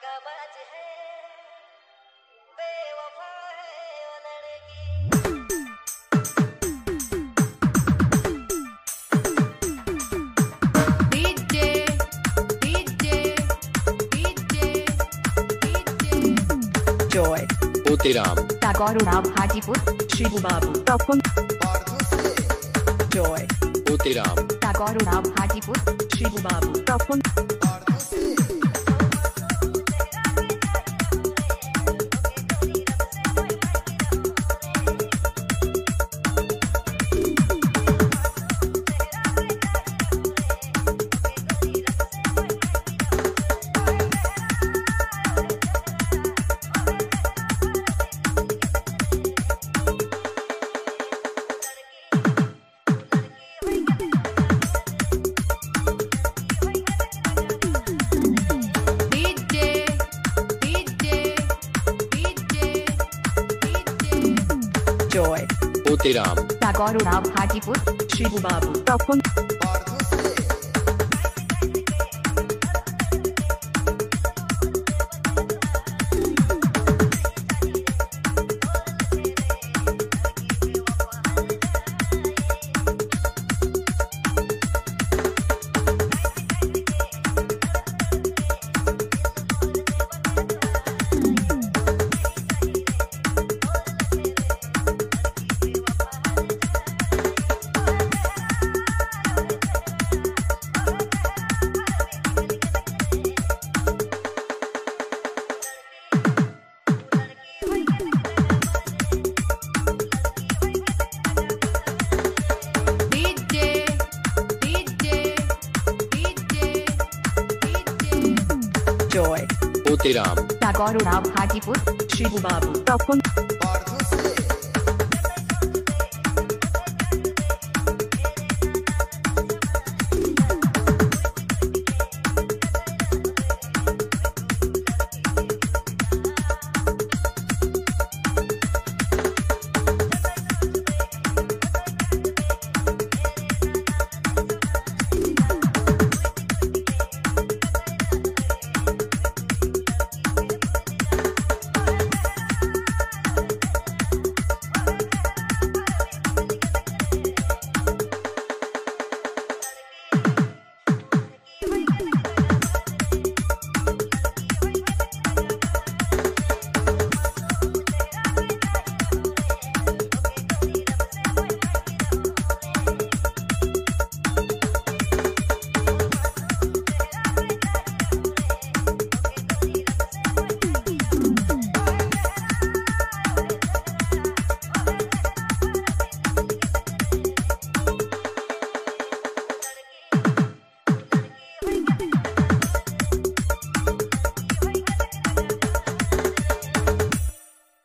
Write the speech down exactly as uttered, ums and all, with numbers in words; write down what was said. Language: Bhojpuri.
दगाबाज है, बेवफा है वो लड़की। DJ DJ DJ DJ Joy Motiram Tagore Hajipur Shibu Babu Tapan Joy Motiram Tagore Hajipur Shibu Babu Tapan Joy Motiram Tagore Hajipur Shibu Babu Tapan Joy Motiram Tagore Hajipur Shibu Babu तपन